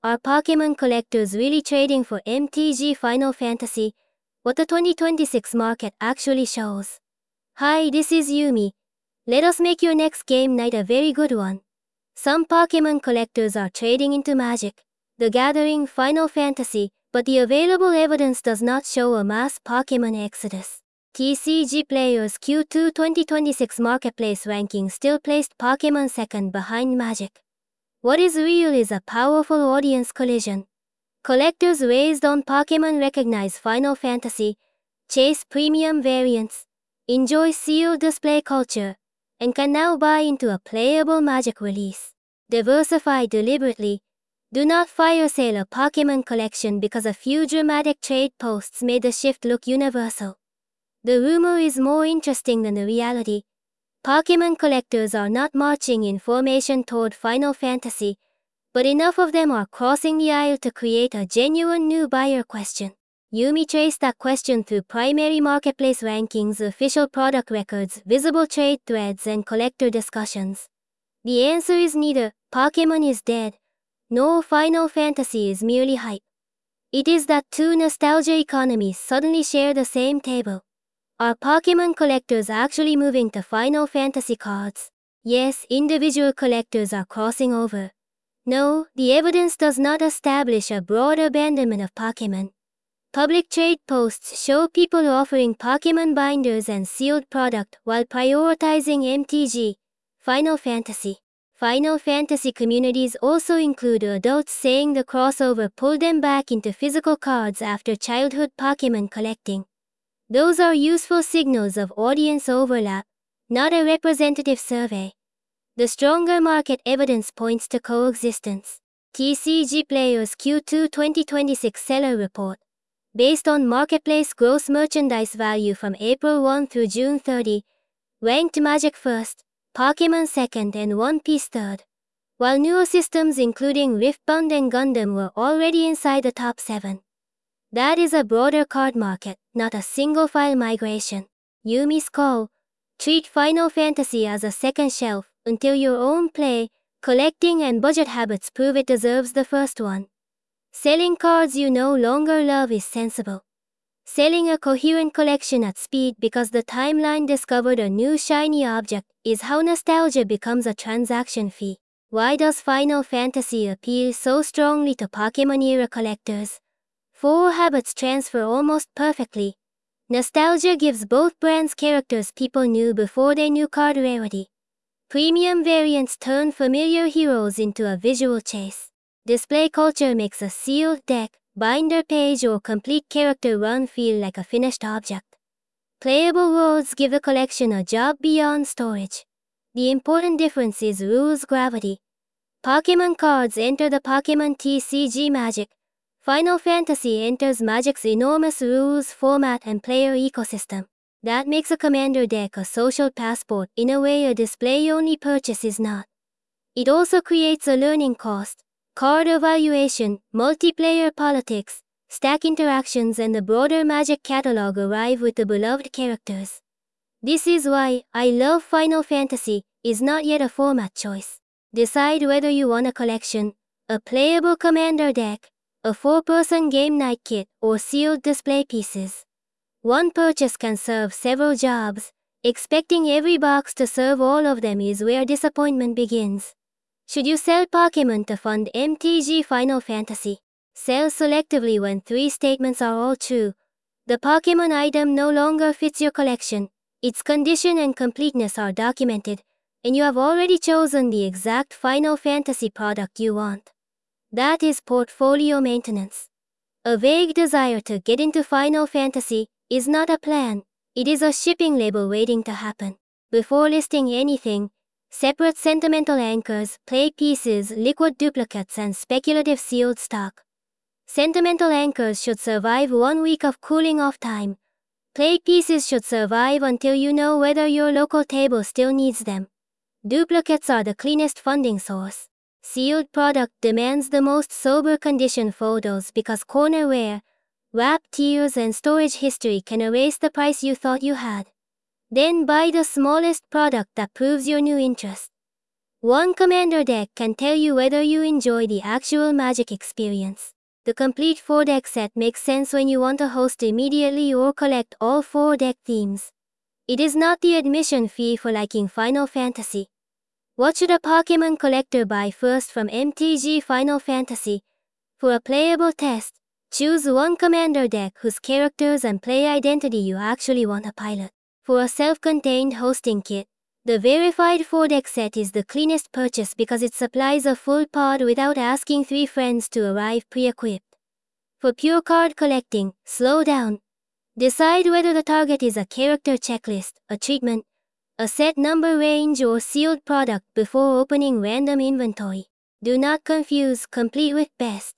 Are Pokemon collectors really trading for MTG Final Fantasy? What the 2026 market actually shows. Hi, this is Yumi. Let us make your next game night a very good one. Some Pokemon collectors are trading into Magic, The Gathering, Final Fantasy, but the available evidence does not show a mass Pokemon exodus. TCG Players Q2 2026 marketplace ranking still placed Pokemon second behind Magic. What is real is a powerful audience collision. Collectors raised on Pokemon recognize Final Fantasy, chase premium variants, enjoy sealed display culture, and can now buy into a playable Magic release. Diversify deliberately. Do not fire sale a Pokemon collection because a few dramatic trade posts made the shift look universal. The rumor is more interesting than the reality. Pokemon collectors are not marching in formation toward Final Fantasy, but enough of them are crossing the aisle to create a genuine new buyer question. Yumi traced that question through primary marketplace rankings, official product records, visible trade threads, and collector discussions. The answer is neither Pokemon is dead, nor Final Fantasy is merely hype. It is that two nostalgia economies suddenly share the same table. Are Pokemon collectors actually moving to Final Fantasy cards? Yes, individual collectors are crossing over. No, the evidence does not establish a broad abandonment of Pokemon. Public trade posts show people offering Pokemon binders and sealed product while prioritizing MTG, Final Fantasy. Final Fantasy communities also include adults saying the crossover pulled them back into physical cards after childhood Pokemon collecting. Those are useful signals of audience overlap, not a representative survey. The stronger market evidence points to coexistence. TCG Players Q2 2026 Seller Report. Based on marketplace gross merchandise value from April 1 through June 30, ranked Magic first, Pokemon second, and One Piece third. While newer systems including Riftbound and Gundam were already inside the top 7. That is a broader card market, not a single-file migration. Yumi's call. Treat Final Fantasy as a second shelf until your own play, collecting, and budget habits prove it deserves the first one. Selling cards you no longer love is sensible. Selling a coherent collection at speed because the timeline discovered a new shiny object is how nostalgia becomes a transaction fee. Why does Final Fantasy appeal so strongly to Pokemon-era collectors? 4 habits transfer almost perfectly. Nostalgia gives both brands characters people knew before they knew card rarity. Premium variants turn familiar heroes into a visual chase. Display culture makes a sealed deck, binder page, or complete character run feel like a finished object. Playable worlds give the collection a job beyond storage. The important difference is rules gravity. Pokemon cards enter the Pokemon TCG Magic. Final Fantasy enters Magic's enormous rules, format, and player ecosystem. That makes a commander deck a social passport in a way a display-only purchase is not. It also creates a learning cost. Card evaluation, multiplayer politics, stack interactions, and the broader Magic catalog arrive with the beloved characters. This is why I Love Final Fantasy is not yet a format choice. Decide whether you want a collection, a playable commander deck, a 4-person game night kit, or sealed display pieces. One purchase can serve several jobs. Expecting every box to serve all of them is where disappointment begins. Should you sell Pokemon to fund MTG Final Fantasy? Sell selectively when 3 statements are all true. The Pokemon item no longer fits your collection, its condition and completeness are documented, and you have already chosen the exact Final Fantasy product you want. That is portfolio maintenance. A vague desire to get into Final Fantasy is not a plan, it is a shipping label waiting to happen. Before listing anything, separate sentimental anchors, play pieces, liquid duplicates, and speculative sealed stock. Sentimental anchors should survive 1 week of cooling off time. Play pieces should survive until you know whether your local table still needs them. Duplicates are the cleanest funding source. Sealed product demands the most sober condition photos because cornerware, wrap tiers, and storage history can erase the price you thought you had. Then buy the smallest product that proves your new interest. One commander deck can tell you whether you enjoy the actual Magic experience. The complete 4-deck set makes sense when you want to host immediately or collect all 4 deck themes. It is not the admission fee for liking Final Fantasy. What should a Pokémon collector buy first from MTG Final Fantasy? For a playable test, choose one commander deck whose characters and play identity you actually want to pilot. For a self-contained hosting kit, the verified 4-deck set is the cleanest purchase because it supplies a full pod without asking 3 friends to arrive pre-equipped. For pure card collecting, slow down. Decide whether the target is a character checklist, a treatment, a set number range or sealed product before opening random inventory. Do not confuse complete with best.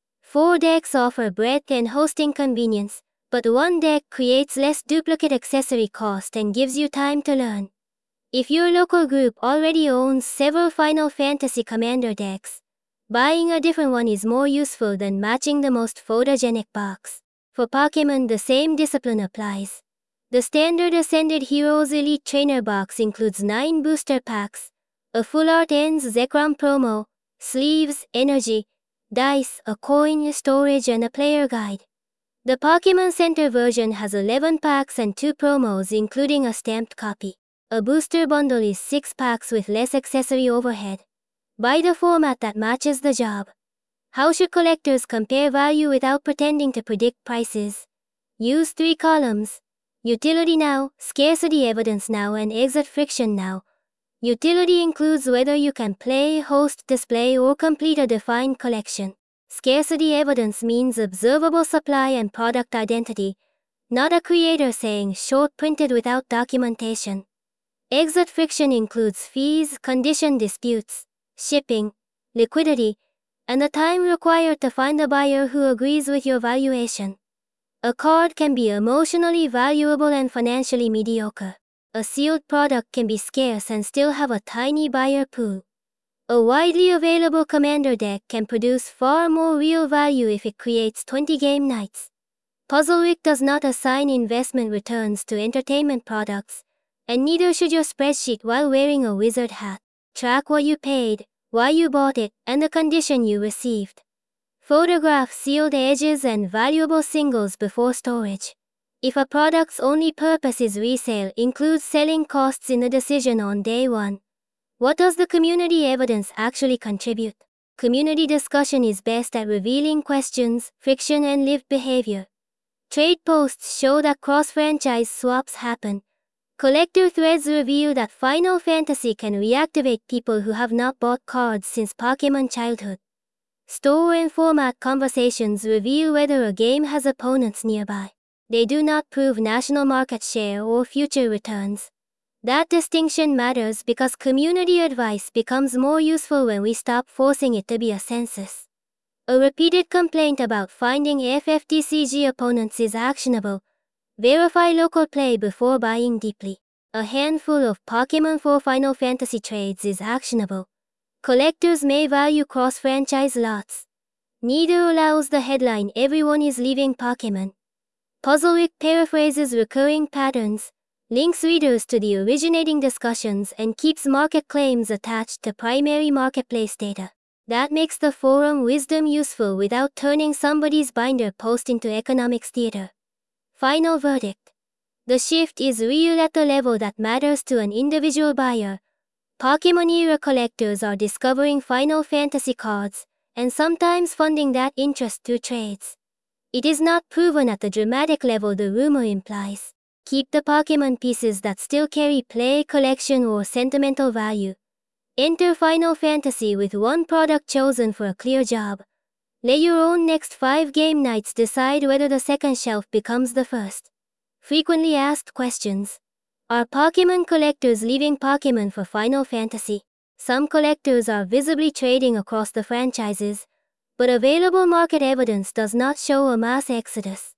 4 decks offer breadth and hosting convenience, but one deck creates less duplicate accessory cost and gives you time to learn. If your local group already owns several Final Fantasy Commander decks, buying a different one is more useful than matching the most photogenic box. For Pokémon, the same discipline applies. The standard Ascended Heroes Elite Trainer box includes 9 booster packs, a full art ends Zekrom promo, sleeves, energy, dice, a coin, storage, and a player guide. The Pokémon Center version has 11 packs and 2 promos including a stamped copy. A booster bundle is 6 packs with less accessory overhead. Buy the format that matches the job. How should collectors compare value without pretending to predict prices? Use 3 columns. Utility now, scarcity evidence now, and exit friction now. Utility includes whether you can play, host, display, or complete a defined collection. Scarcity evidence means observable supply and product identity, not a creator saying short printed without documentation. Exit friction includes fees, condition disputes, shipping, liquidity, and the time required to find a buyer who agrees with your valuation. A card can be emotionally valuable and financially mediocre. A sealed product can be scarce and still have a tiny buyer pool. A widely available commander deck can produce far more real value if it creates 20 game nights. Puzzleweek does not assign investment returns to entertainment products, and neither should your spreadsheet while wearing a wizard hat. Track what you paid, why you bought it, and the condition you received. Photograph sealed edges and valuable singles before storage. If a product's only purpose is resale, include selling costs in the decision on day 1. What does the community evidence actually contribute? Community discussion is best at revealing questions, friction, and lived behavior. Trade posts show that cross-franchise swaps happen. Collector threads reveal that Final Fantasy can reactivate people who have not bought cards since Pokémon childhood. Store and format conversations reveal whether a game has opponents nearby. They do not prove national market share or future returns. That distinction matters because community advice becomes more useful when we stop forcing it to be a census. A repeated complaint about finding FFTCG opponents is actionable. Verify local play before buying deeply. A handful of Pokémon 4 Final Fantasy trades is actionable. Collectors may value cross-franchise lots. Neither allows the headline "Everyone is leaving Pokémon." Puzzleweek paraphrases recurring patterns, links readers to the originating discussions, and keeps market claims attached to primary marketplace data. That makes the forum wisdom useful without turning somebody's binder post into economics theater. Final verdict. The shift is real at the level that matters to an individual buyer. Pokémon-era collectors are discovering Final Fantasy cards, and sometimes funding that interest through trades. It is not proven at the dramatic level the rumor implies. Keep the Pokémon pieces that still carry play, collection, or sentimental value. Enter Final Fantasy with one product chosen for a clear job. Let your own next 5 game nights decide whether the second shelf becomes the first. Frequently asked questions. Are Pokémon collectors leaving Pokémon for Final Fantasy? Some collectors are visibly trading across the franchises, but available market evidence does not show a mass exodus.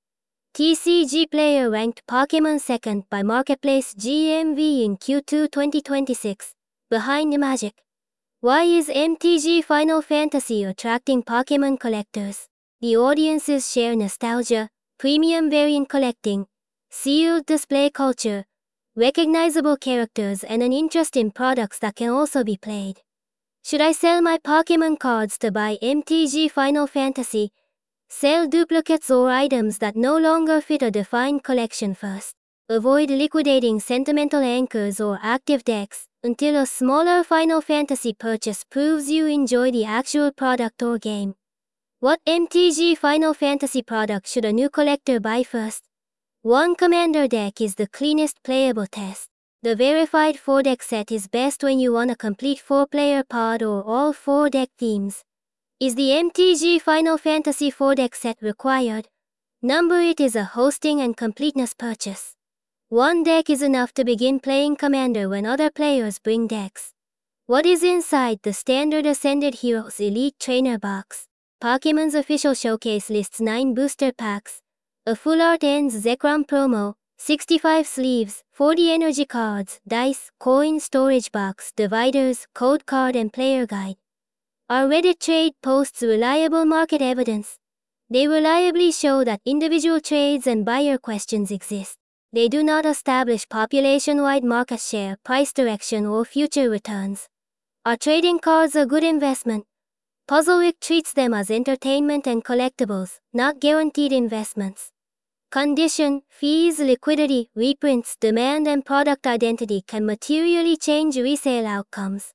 TCG Player ranked Pokémon second by Marketplace GMV in Q2 2026, behind Magic. Why is MTG Final Fantasy attracting Pokémon collectors? The audiences share nostalgia, premium variant collecting, sealed display culture, recognizable characters, and an interest in products that can also be played. Should I sell my Pokemon cards to buy MTG Final Fantasy? Sell duplicates or items that no longer fit a defined collection first. Avoid liquidating sentimental anchors or active decks until a smaller Final Fantasy purchase proves you enjoy the actual product or game. What MTG Final Fantasy product should a new collector buy first? 1. Commander deck is the cleanest playable test. The verified 4-deck set is best when you want a complete 4-player pod or all 4 deck themes. Is the MTG Final Fantasy 4-deck set required? Number it is a hosting and completeness purchase. 1 deck is enough to begin playing Commander when other players bring decks. What is inside the standard Ascended Heroes Elite Trainer box? Pokemon's official showcase lists 9 booster packs, a full art ends Zekrom promo, 65 sleeves, 40 energy cards, dice, coin storage box, dividers, code card and player guide. Are Reddit trade posts reliable market evidence? They reliably show that individual trades and buyer questions exist. They do not establish population-wide market share, price direction or future returns. Are trading cards a good investment? Puzzleweek treats them as entertainment and collectibles, not guaranteed investments. Condition, fees, liquidity, reprints, demand and product identity can materially change resale outcomes.